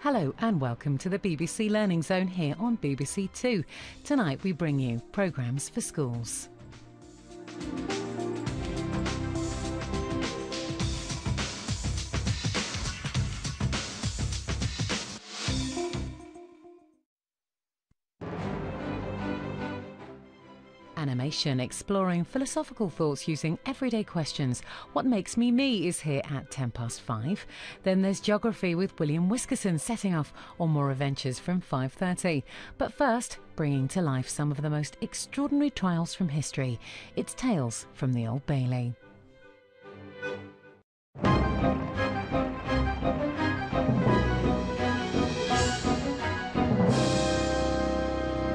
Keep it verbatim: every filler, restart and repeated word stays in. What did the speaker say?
Hello and welcome to the B B C Learning Zone here on B B C Two. Tonight we bring you programmes for schools. Animation, exploring philosophical thoughts using everyday questions. What Makes Me Me is here at ten past five. Then there's Geography with William Wiskerson setting off on more adventures from five thirty. But first, bringing to life some of the most extraordinary trials from history. It's Tales from the Old Bailey.